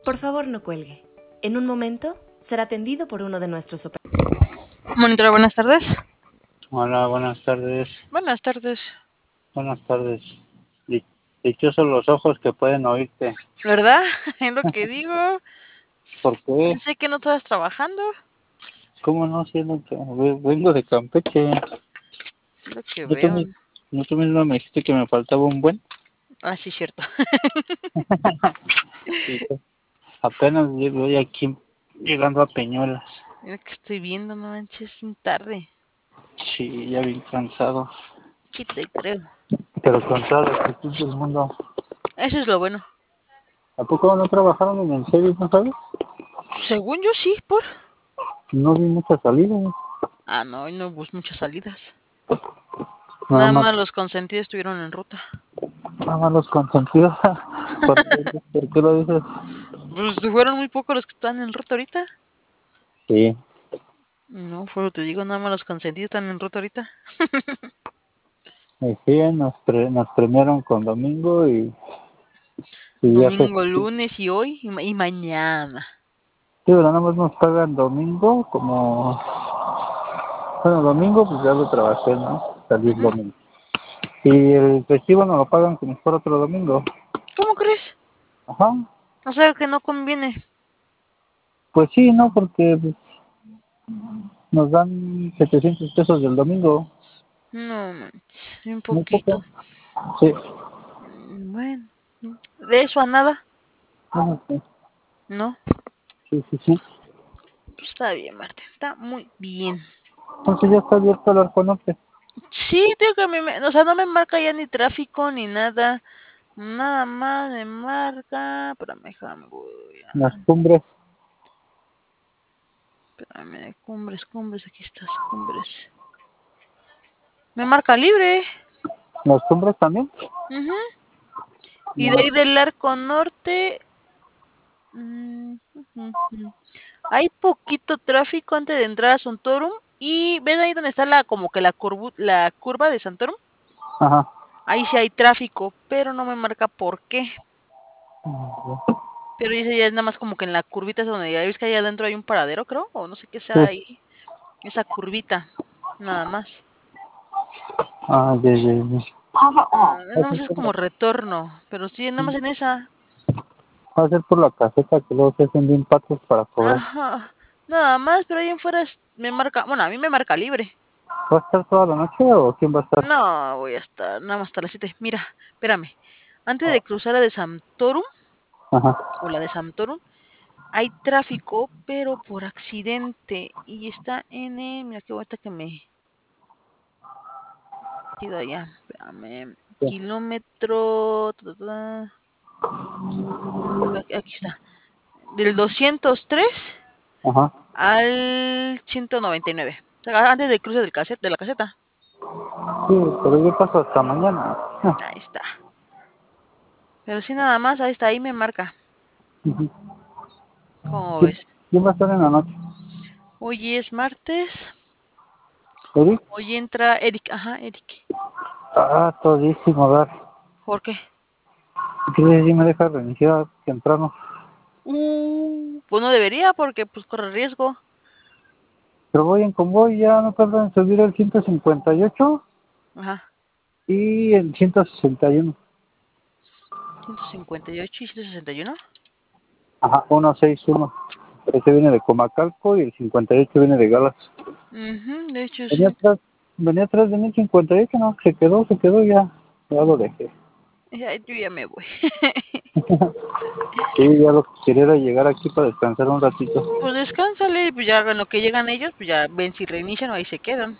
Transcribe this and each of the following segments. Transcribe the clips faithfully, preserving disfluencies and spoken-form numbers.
Por favor, no cuelgue. En un momento será atendido por uno de nuestros operadores. Monitora, buenas tardes. Hola, buenas tardes. Buenas tardes. Buenas tardes. Di- Dichosos los ojos que pueden oírte. ¿Verdad? Es lo que digo. ¿Por qué? Pensé que no estabas trabajando. ¿Cómo no? Siendo que ve- vengo de Campeche. Es lo que ¿No tú, veo. mi- ¿No tú mismo me dijiste que me faltaba un buen? Ah, sí, cierto. Sí, pues, apenas voy aquí llegando a Peñuelas. Es que estoy viendo, no manches, es tarde. Sí, ya bien cansado. Sí, te creo. Pero con toda la actitud del mundo. Eso es lo bueno. ¿A poco no trabajaron en el service, no sabes? Según yo, sí, por. No vi muchas salidas. Ah, no, hoy no hubo muchas salidas. Nada Nada más, más los consentidos estuvieron en ruta. nada más los consentidos. ¿Por qué, ¿Por qué lo dices? Pues fueron muy pocos los que están en ruta ahorita. Sí. No, pero te digo, nada más los consentidos están en ruta ahorita. Y sí, nos, pre- nos premiaron con domingo y, y ya se... Domingo, lunes y hoy y, ma- y mañana. Sí, pero nada más nos pagan domingo como... Bueno, domingo pues ya lo trabajé, ¿no? Salí el Ujú. domingo. Y el festivo nos lo pagan como si fuera otro domingo. ¿Cómo crees? Ajá. O sea, que no conviene. Pues sí, ¿no? Porque pues, nos dan setecientos pesos del domingo. No, manches, un Muy poquito. poco. Sí. Mm, Bueno, de eso a nada, Bueno, sí, ¿no? sí, sí, sí. Pues está bien, Marta, está muy bien. Entonces ya está abierto el Arconote. Sí, digo que me, me- o sea, no me marca ya ni tráfico ni nada. Nada más me marca. Espérame, déjame, voy Las a. cumbres. Espérame, cumbres, cumbres, aquí estás, cumbres. Me marca libre. Las cumbres también. Ujú. Y de No, ahí del arco norte. mm, ujú, ujú. Hay poquito tráfico antes de entrar a Santorum. Y ves ahí donde está la como que la curva, la curva de Santorum. ajá. Ahí sí hay tráfico, pero no me marca por qué. Pero dice ya es nada más como que en la curvita es donde ya ves que ahí adentro hay un paradero, creo, o no sé qué sea Sí. ahí. Esa curvita, nada más. Ah, ya, ya, ya. Ah, nada Va a más ser es por como la, retorno, pero sí, nada más en esa. va a ser por la caseta que luego se hacen bien patos para cobrar. Ajá, nada más, pero ahí en fuera es- me marca, bueno, a mí me marca libre. ¿Va a estar toda la noche o quién va a estar? No, voy a estar nada más hasta las siete. Mira, espérame. Antes de cruzar la de Santorum, Ajá. o la de Santorum, hay tráfico, pero por accidente. Y está en, eh, mira qué vuelta que me ido allá. Espérame. Sí. Kilómetro. ta, ta, ta. Mm, Aquí aquí está. Del doscientos tres Ajá. al ciento noventa y nueve. O sea, antes del cruce del caset, de la caseta. Sí, pero yo paso hasta mañana. Ahí está. Pero sí, nada más, ahí está, ahí me marca. Ujú. ¿Cómo ¿Quién, ves? quién va a estar en la noche? Hoy es martes. ¿Eric? Hoy entra Eric. Ajá, Eric. Ah, todísimo, dar. ¿Por qué? ¿Qué si me deja reiniciar temprano? Uh, pues no debería porque pues corre riesgo. Pero voy en convoy, ya no tarda en subir el ciento cincuenta y ocho Ajá. y el ciento sesenta y uno. ciento cincuenta y ocho y ciento sesenta y uno. Ajá, ciento sesenta y uno. Ese viene de Comacalco y el cincuenta y ocho viene de Galas. Uh de hecho, Venía sí. atrás, venía atrás de mí cincuenta y ocho, no, se quedó, se quedó ya, ya lo dejé. Ya, yo ya me voy. Sí, ya lo que quería era llegar aquí para descansar un ratito. Pues descánsale, pues ya en lo que llegan ellos, pues ya ven si reinician o ahí se quedan.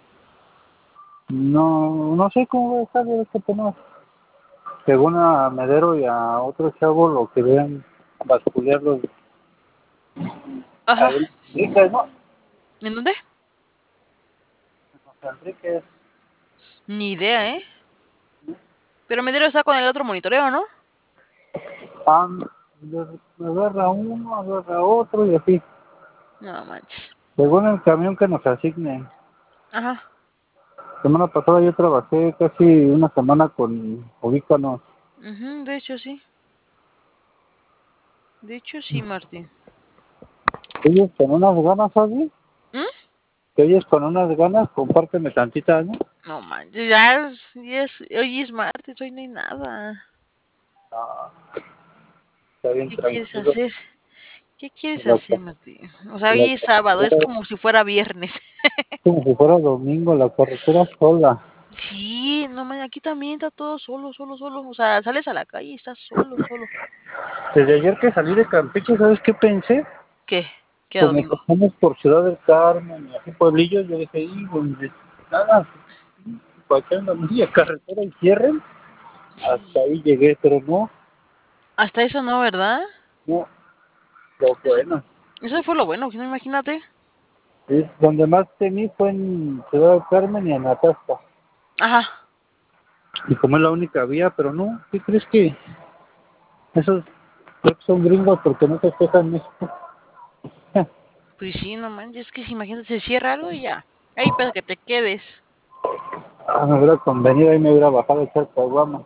No, no sé cómo voy a estar, es que apenas, según a Medero y a otro chavo, lo querían basculear los, a Ajá. él, Enrique, ¿no? ¿En dónde? José Enrique. Ni idea, ¿eh? Pero Medero está con el otro monitoreo, ¿no? Ah, de- agarra uno, agarra otro y así. No manches. Según el camión que nos asignen. Ajá. Semana pasada yo trabajé casi una semana con Ubícanos. Mhm, de hecho, sí. De hecho, sí, Martín. ¿Te oyes con unas ganas, Fabi? ¿Mm? ¿Te oyes con unas ganas? Compárteme tantita, ¿no? No manches, ya, es- ya es- hoy es martes, hoy no hay nada. No, está bien ¿Qué quieres tranquilo. hacer? ¿Qué quieres La, hacer, Martín? O sea, la hoy es sábado, es carretera, como si fuera viernes. como si fuera domingo, la carretera sola. Sí, no manches, aquí también está todo solo, solo, solo. O sea, sales a la calle y estás solo, solo. Desde ayer que salí de Campeche, ¿sabes qué pensé? ¿Qué? ¿Qué Como domingo? pasamos por Ciudad del Carmen y así pueblillos, yo dije, y donde nada, cualquier media carretera y cierren, hasta ahí llegué, pero no, Hasta eso no, ¿verdad? no, lo Eso, bueno. eso fue lo bueno, que no imagínate. Es donde más temí fue en Ciudad del Carmen y en Atasca. Ajá. Y como es la única vía, pero no, ¿qué crees que esos creo que son gringos porque no se espejan México? Pues sí, no manches, es que si imagínate, se cierra algo y ya. Ahí para que te quedes. Ah, me hubiera convenido y me hubiera bajado a echar caguama.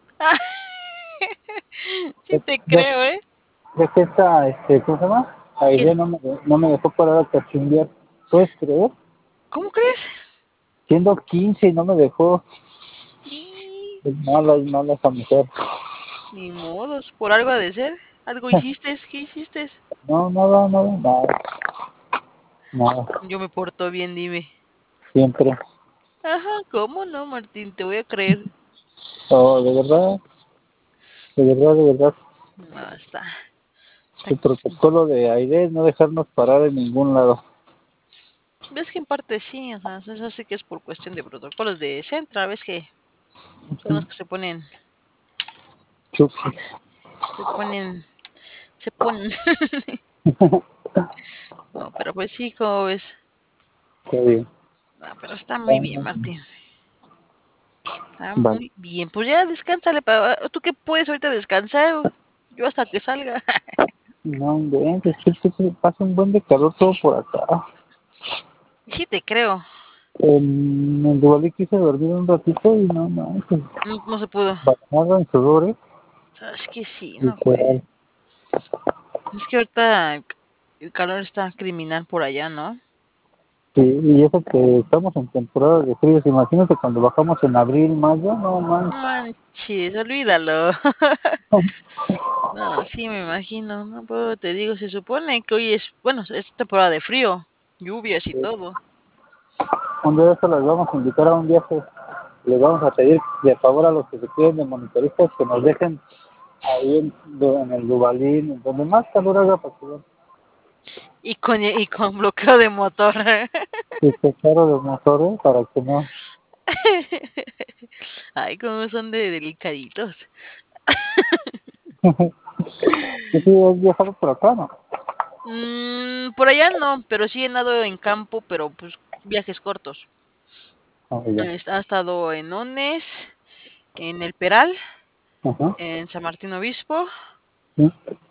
Sí te creo, ¿eh? Es que esta, este, ¿cómo se llama? Aide ¿Quién? no me, no me dejó parar a cachimbiar. ¿Puedes creer? ¿Cómo crees? Siendo quince y no me dejó. Y... Es mala, es mala esa mujer. Ni modos, por algo ha de ser. Algo hiciste, ¿qué hiciste? No, nada, nada, nada, nada. Yo me porto bien, dime. Siempre. Ajá, ¿cómo no, Martín? Te voy a creer. Oh, de verdad, de verdad, de verdad. No, está. El está- protocolo de Aide es no dejarnos parar en ningún lado. Ves que en parte sí, o sea, eso sí que es por cuestión de protocolos de Centra, ves que son los que se ponen, Chupi. se ponen, se ponen. No, pero pues sí, como ves. Está bien. Ah, pero está muy bien, Ah, Martín. Está vale. muy bien. Pues ya descánsale, pa. ¿Tú qué puedes ahorita descansar? Yo hasta que salga. No, ven, es que es que pasa un buen de calor todo por acá. Sí te creo. En el Duvalí quise dormir un ratito y no, no, pues, No, no se pudo. bañado en sudores, Sabes que sí, no, güey. literal. Es que ahorita el calor está criminal por allá, ¿no? Sí, y eso que estamos en temporada de fríos. Imagínate cuando bajamos en abril, mayo, no manches. Manches, olvídalo. No, sí, me imagino, ¿no? Pero te digo, se supone que hoy es, bueno, es temporada de frío, lluvias y todo. Un día de eso las vamos a invitar a un viaje. Les vamos a pedir de favor a los que se queden de monitoristas que nos dejen ahí en, en el Duvalín, donde más calor haga para que vean. Y con, y con bloqueo de motor. Y se claro los motores para que no. Ay, cómo son de delicaditos. ¿Y si has viajado por acá, no? Mm, por allá no, pero sí he nadado en campo, pero pues viajes cortos. Ah, ya. He ha estado en Ones, en El Peral, Ajá. en San Martín Obispo Sí,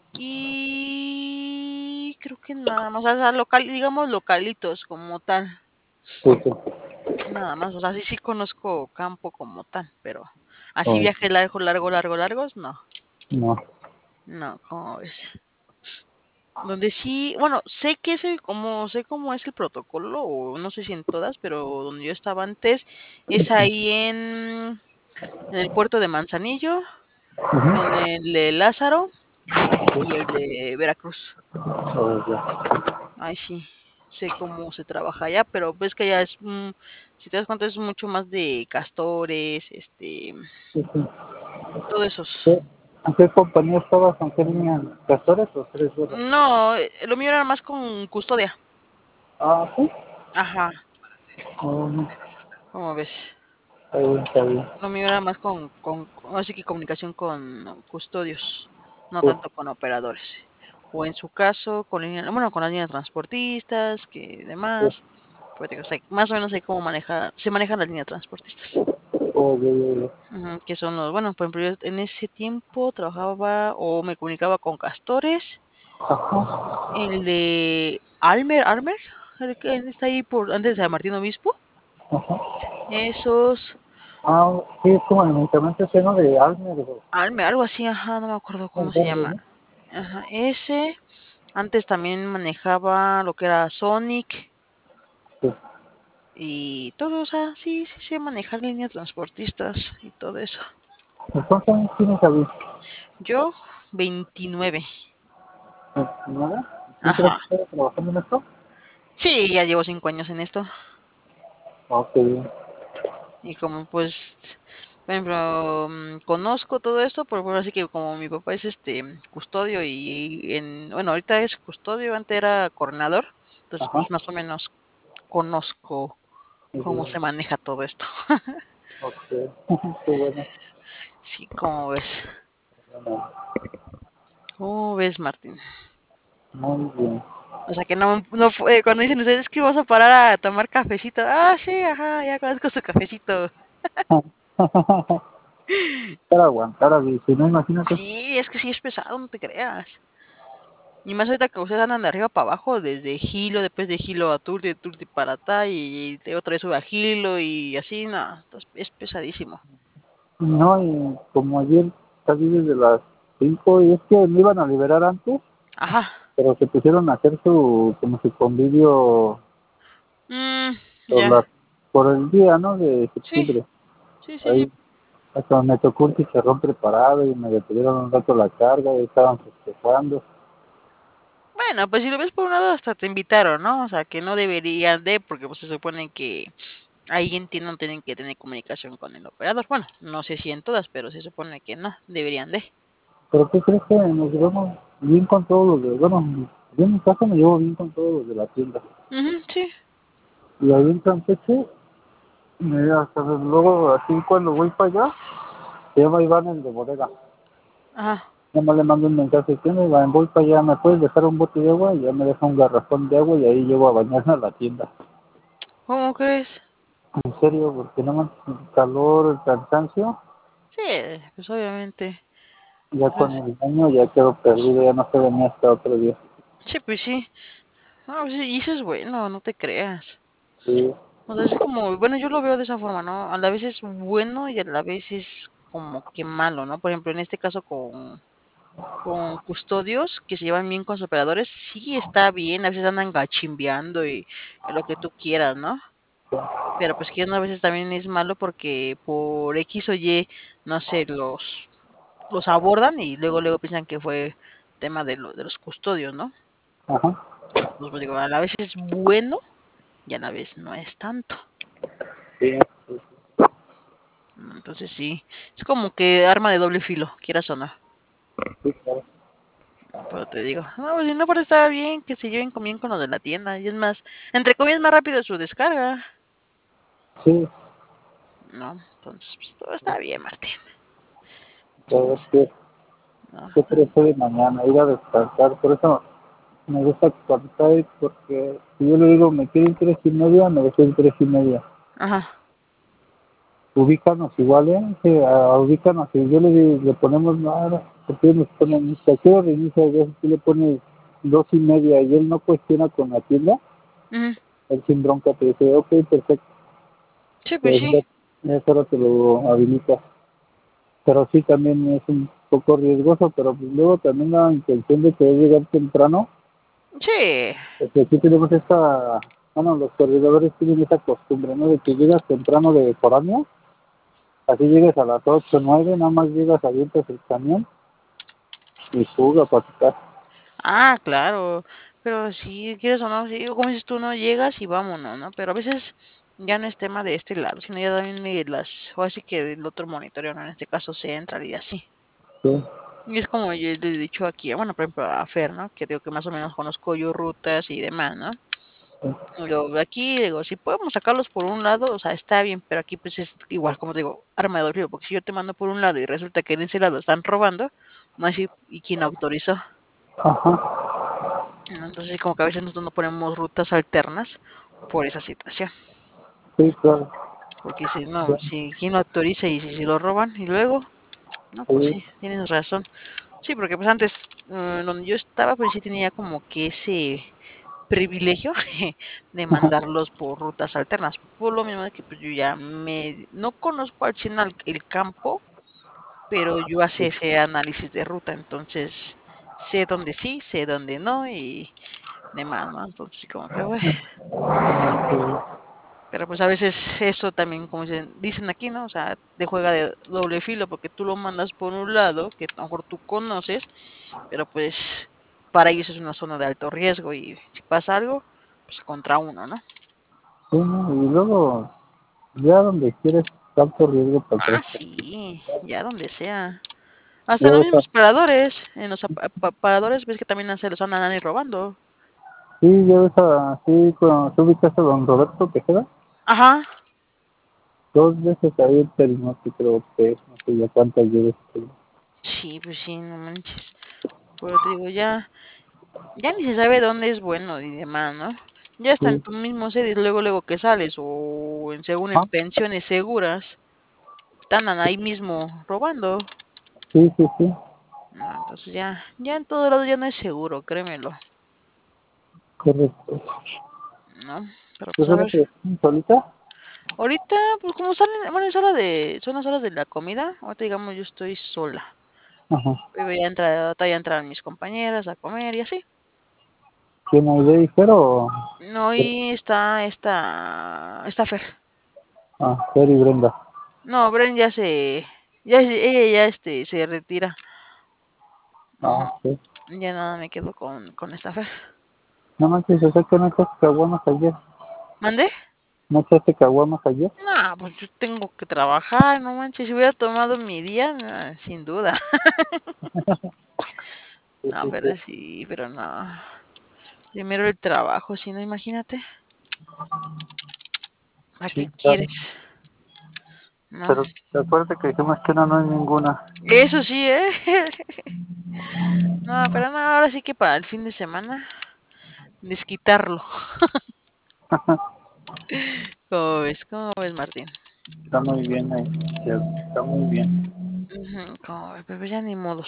y creo que nada más, o sea, local, digamos localitos como tal. sí, sí. Nada más, o sea, sí sí conozco campo como tal, pero así Oh, viajes largo, largo, largo, largos, no. no. No, ¿cómo ves? Donde sí, bueno, sé que es el, como, sé cómo es el protocolo, o no sé si en todas, pero donde yo estaba antes, es ahí en, en el puerto de Manzanillo, Ujú. en el de Lázaro y el de Veracruz. Oh, ya. Ay, sí, sé cómo se trabaja allá, pero ves que allá es, mm, si te das cuenta, es mucho más de castores, este, Sí, sí. todo esos. ¿Qué- ¿En qué compañía estabas? ¿En qué línea? ¿Castores o tres horas? No, eh, lo mío era más con custodia. Ah, sí. Ajá, Oh, no. ¿cómo ves? Está bien, está bien. Lo mío era más con, con, con- así que comunicación con custodios, no Sí. tanto con operadores. O en su caso, con línea, bueno, con las líneas transportistas, que demás. Sí. Pues digo, sé- más o menos sé cómo maneja, se manejan las líneas transportistas. Oh, ya, ya, ya. Ujú, que son los, bueno, por ejemplo, yo en ese tiempo trabajaba o me comunicaba con castores, Ajá. el de Almer, Almer, el que está ahí por antes de San Martín Obispo, Ajá. esos, Ah, sí, es como el medicamento lleno de Almer, güey. Almer, algo así, ajá, no me acuerdo cómo Es se verde, llama. ¿no? Ajá, ese. Antes también manejaba lo que era Sonic. Sí. Y todo, o sea, sí, sí sé manejar líneas transportistas y todo eso. ¿Cuántos años tienes, David? Yo, veintinueve. ¿Veintinueve? ¿Siempre has Ajá. estado trabajando en esto? Sí, ya llevo cinco años en esto. Oh, qué bien. Y como pues, por ejemplo, mm, conozco todo esto, por ejemplo, así que como mi papá es este custodio y en, bueno, ahorita es custodio, antes era coordinador, entonces Ajá. pues más o menos conozco Muy cómo bien. se maneja todo esto. Ok. Qué bueno. Sí, ¿cómo ves? Bueno, ¿Cómo ves, Martín? muy bien. O sea que no, no fue, cuando dicen ustedes que vamos a parar a tomar cafecito, ah, sí, ajá, ya conozco su cafecito. Para aguantar, David. Si no, imagínate. Sí, es que sí es pesado, no te creas. Y más ahorita que ustedes andan de arriba para abajo, desde Gilo, después de Gilo a Turti, de Turti para acá, y de otra vez sube a Gilo, y así, no, entonces es pesadísimo. No, y como ayer salí desde las cinco y es que me iban a liberar antes, Ajá. pero se pusieron a hacer su, como su convivio Mm, por, ya. la, por el día, ¿no? De Sí, septiembre. sí, sí, sí. Ahí hasta me tocó un chicharrón preparado y me detuvieron un rato la carga y estaban festejando. Bueno, pues si lo ves por un lado, hasta te invitaron, ¿no? O sea, que no deberían de, porque pues se supone que ahí entiendo, tienen que tener comunicación con el operador. Bueno, no sé si en todas, pero se supone que no, deberían de. Pero ¿qué crees que nos llevamos bien con todos los de, bueno, yo en mi casa me llevo bien con todos los de la tienda. Ujú, sí. Y ahí en Campeche, me, hasta luego así cuando voy para allá, se llama Iván el de bodega. Ajá. Nada más le mando un mensaje, que me va, voy para allá, ¿me puedes dejar un bote de agua? Y ya me deja un garrafón de agua y ahí llevo a bañarme a la tienda. ¿Cómo crees? En serio, porque no más el calor, el cansancio, Sí, pues obviamente. ya Pues, con el baño ya quedo perdido, ya no se venía hasta otro día. sí, pues sí. No, pues sí, y eso es bueno, no te creas. Sí, O sea, es como, bueno, yo lo veo de esa forma, ¿no? A la vez es bueno y a la vez es como que malo, ¿no? Por ejemplo, en este caso con, con custodios que se llevan bien con los operadores, sí está bien, a veces andan gachimbeando y lo que tú quieras, ¿no? Pero pues que a veces también es malo porque por X o Y, no sé, los, los abordan y luego luego piensan que fue tema de, lo, de los custodios, ¿no? ajá. Pues digo, a la vez es bueno y a la vez no es tanto. Sí, sí, Entonces sí, es como que arma de doble filo, quieras o no. sí, claro. Pero te digo, no, pues si no, pero está bien que se lleven con- bien con lo de la tienda. Y es más, entre comillas, más rápido su descarga. Sí, No, entonces, pues todo está bien, Martín. a ver qué, No, qué está- prefiere mañana, ir a descansar. Por eso me gusta cortar, porque si yo le digo me quiero ir tres y media, me dejo ir tres y media. ajá. Ubícanos igual, ¿eh? Sí, a, ubícanos. Y yo le, le ponemos nada, porque nos ponen, te quiero reinicio, a veces tú le pones dos y media y él no cuestiona con la tienda, Ujú. él sin bronca te dice, ok, perfecto, Sí, pues pues sí. ya, ya solo te lo habilitas. Pero sí también es un poco riesgoso, pero pues luego también la intención de querer llegar temprano, Sí. porque aquí tenemos esta, bueno, los corredores tienen esa costumbre, ¿no? De que llegas temprano de foráneo, así llegas a las ocho nueve, nada más llegas, avientas el camión y fuga para tu casa. Ah, claro. Pero si quieres o no, sí, como dices tú, no llegas y vámonos, ¿no? Pero a veces ya no es tema de este lado, sino ya también de las, o así que del otro monitoreo, ¿no? En este caso Central y así. Sí, Y es como yo le he dicho aquí, bueno, por ejemplo, a Fer, ¿no? Que digo que más o menos conozco yo rutas y demás, ¿no? sí, Digo, de aquí, digo, si podemos sacarlos por un lado, o sea, está bien, pero aquí pues es igual, como digo, arma de doble filo, porque si yo te mando por un lado y resulta que en ese lado están robando, no decir, ¿y quién autorizó? ajá, ¿No? Entonces, como que a veces nosotros no ponemos rutas alternas por esa situación. sí, claro, Porque si no, ya, si quién lo autoriza y si, si lo roban y luego, no, pues sí, sí, tienes razón. Sí, porque pues antes, eh, donde yo estaba, pues sí tenía como que ese privilegio de ajá, mandarlos por rutas alternas. Por lo mismo de que pues yo ya me, no conozco al cien al- el campo, pero yo sí, hace ese análisis de ruta, entonces sé dónde sí, sé dónde no y demás, ¿no? Entonces, sí, como que, güey. Pero pues a veces eso también, como dicen, dicen aquí, ¿no? O sea, te juega de doble filo porque tú lo mandas por un lado, que a lo mejor tú conoces, pero pues para ellos es una zona de alto riesgo y si pasa algo, pues contra uno, ¿no? Sí, ¿no? Y luego, ya donde quieres tanto riesgo para Ah, atrás. sí, ya donde sea. Hasta en los Luego, mismos paradores, en los apa- pa- paradores ves que también se los andan ahí robando. sí, yo esa, sí, cuando tú ubicas a don Roberto Tejeda, Ajá. dos veces ahí el perinote, creo que no sé ya cuántas veces. Sí, pues sí, no manches. Pero te digo, ya, ya ni se sabe dónde es bueno y demás, ¿no? Ya está en Sí, tu mismo sede, luego, luego que sales, o en, según en ah, pensiones seguras, están ahí mismo robando. sí, sí, sí, No, entonces ya, ya en todo lado ya no es seguro, créemelo, correcto. ¿no? Pero ¿Tú pues a solo ver, te solita? ahorita, pues como salen, bueno, es hora de, son las horas de la comida, ahorita digamos yo estoy sola. Ajá. Luego ya entra, ya entran mis compañeras a comer y así. ¿Quién hay de dijero? No, y está esta, esta Fer. Ah, Fer y Brenda. No, Bren ya se, ya se- ella ya este se retira. Ujú. Ah, sí. Ya nada me quedo con, con esta Fer. No manches, o sea que no echaste caguamas ayer. ¿Mandé? ¿No echaste caguamas ayer? No, pues yo tengo que trabajar, no manches, si hubiera tomado mi día, nah, sin duda. Sí, No, sí, sí. pero sí, pero no. Primero el trabajo, si no, imagínate. ¿A qué Sí, claro. quieres? No. Pero te acuerdas que dijimos que no, no es ninguna. Eso sí, ¿eh? No, pero no, ahora sí que para el fin de semana, desquitarlo. ¿Cómo ves? ¿Cómo ves, Martín? Está muy bien ahí. Cierto, está muy bien. Ujú, ¿cómo ves? Pero ya ni modos.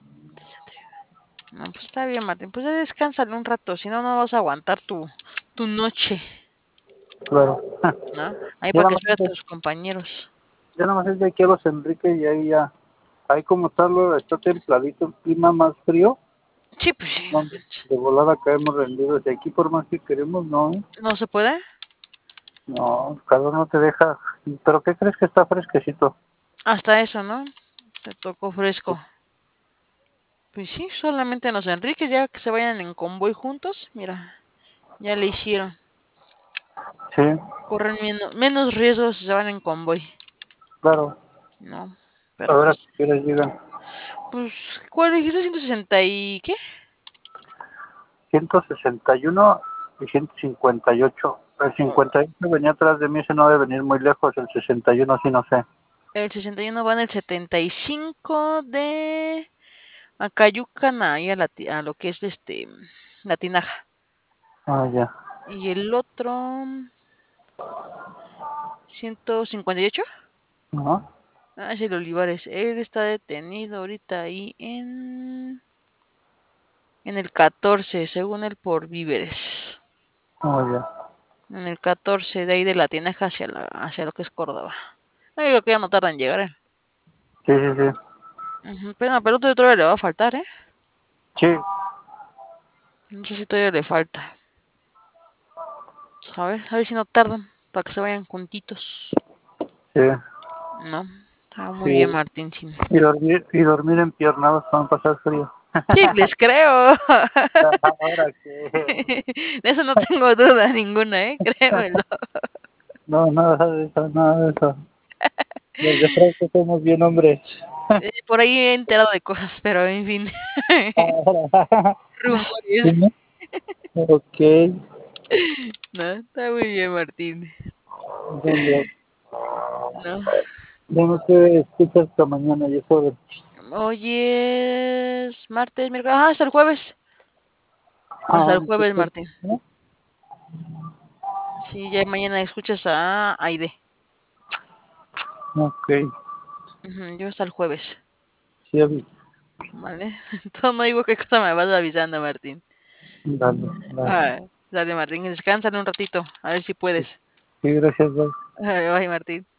No, pues está bien, Martín. Pues ya descánsale un rato, si no, no vas a aguantar tu, tu noche, Claro. ¿no? Ahí Ya para nada que más veas es a de, tus compañeros. ya nada más es de aquí a los Enrique y ahí ya. Ahí como está, lo- está templadito, el clima más frío. Sí, pues sí. No, de volada caemos rendidos. De aquí por más que queremos, no. ¿No se puede? No, el calor no te deja. ¿Pero qué crees que está fresquecito? Hasta eso, ¿no? Te tocó fresco. Pues sí, solamente los Enriques, ya que se vayan en convoy juntos, mira, ya le hicieron. Sí, Corren menos, menos riesgos si se van en convoy, claro. ¿no? A Pero ver a pues, qué quieres llegan. pues, ¿cuál dijiste? ¿ciento sesenta y qué? ciento sesenta y uno y ciento cincuenta y ocho. El cincuenta y ocho venía atrás de mí, ese no debe venir muy lejos. El sesenta y uno sí no sé. El sesenta y uno va en el setenta y cinco de Acayucan, ahí a, la, ti- a lo que es este, la tinaja. Ah, ya. Y el otro, ciento cincuenta y ocho. Ajá. Ah, es el Olivares. Él está detenido ahorita ahí en, en el catorce, según él, por víveres. Ah, ya. En el catorce, de ahí de la tinaja hacia, la, hacia lo que es Córdoba. Yo creo que ya no tarda en llegar, ¿eh? Sí, sí, sí. Ujú, pero no, pero otro todavía le va a faltar, ¿eh? Sí, No sé si todavía le falta. A ver, a ver si no tardan para que se vayan juntitos. sí. No, está muy bien, Sí. Martín. Sí, Y dormir, y dormir empiernados para no pasar frío. sí, les creo. Ahora que. De eso no tengo duda ninguna, ¿eh? Créemelo. No, nada de eso, nada de eso. Los de Franco somos bien hombres. Eh, por ahí he enterado de cosas, pero en fin. Sí, Rumores. ¿no? Ok. No, está muy bien, Martín. Bueno, No. ya no te escuchas hasta mañana, yo sobre. Hoy es martes, miércoles. Ah, hasta el jueves. Hasta Ah, el jueves, entonces, Martín. ¿no? Sí, ya mañana escuchas a Aide. Ok. Ujú, yo hasta el jueves. Sí, avi- ¿Vale? Entonces no digo qué cosa me vas avisando, Martín. dale, dale. Ah, dale, Martín, descansa un ratito. A ver si puedes. Sí, gracias, bye. Bye, Martín.